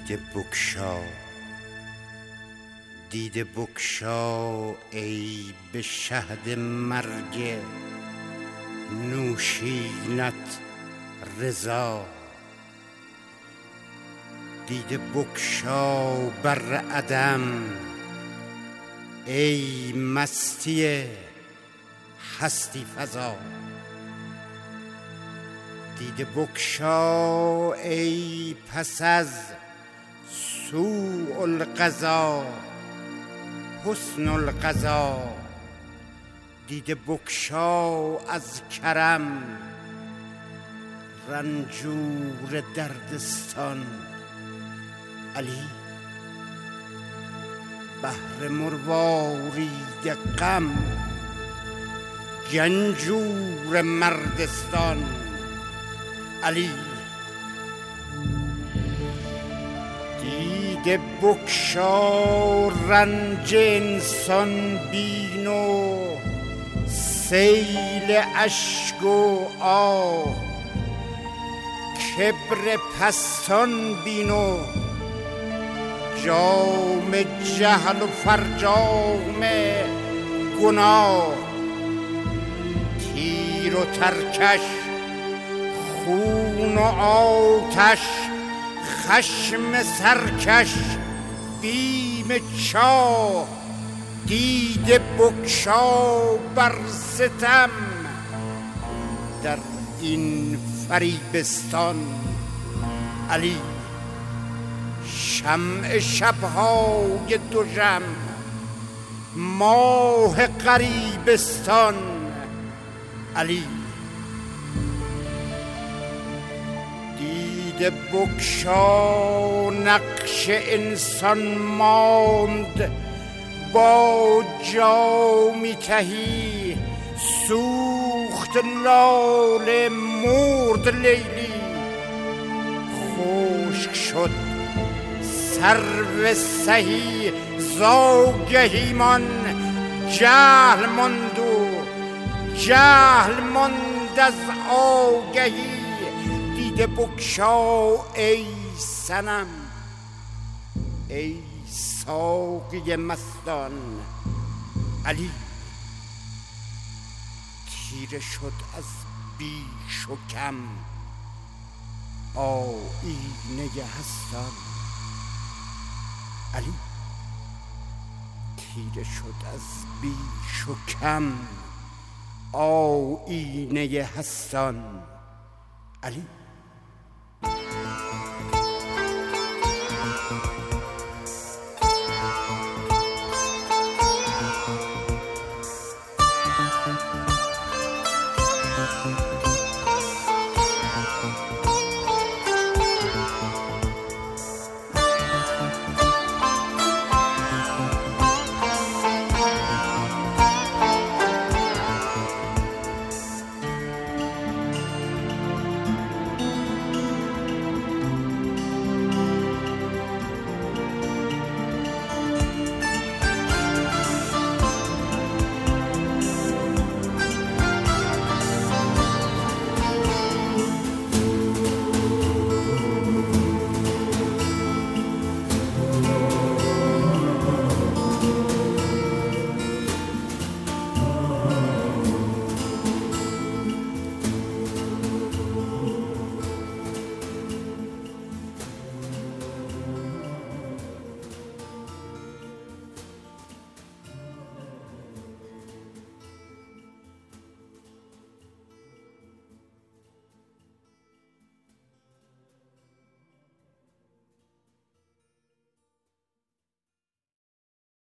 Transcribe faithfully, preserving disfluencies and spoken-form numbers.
دیده بگشا دیده بگشا ای به شهد مرگ نوشینت رضا. دیده بگشا بر عدم ای مستی هستی فزا. دیده بگشا ای پس از سوء القضا حسن القضا. دیده بگشا از کرم رنجور دردستان. علی بحر مروارید غم گنجور مردستان. علی دیده بگشا رنج انسان بین و سیل اشک و آه. کبر پستان بین و جام جهل و فرجام گناه. تیر و ترکش خون و آتش خشم سرکش بیم چاه. دیده بگشا بر ستم در این فریبستان. علی شمع شبهای دوژم ماه غریبستان. علی دیده بگشا نقش انسان ماند با جامی تهی سوخت لاله مرد لیلی. خشک شد سرو سهی زاگهیمان جهل ماند و جهل ماند از آگهی. دیده بگشا ای صنم ای ساقی مستان. علی تیره شد از بیش و کم آیینه هستان. علی تیره شد از بیش و کم آیینه هستان. علی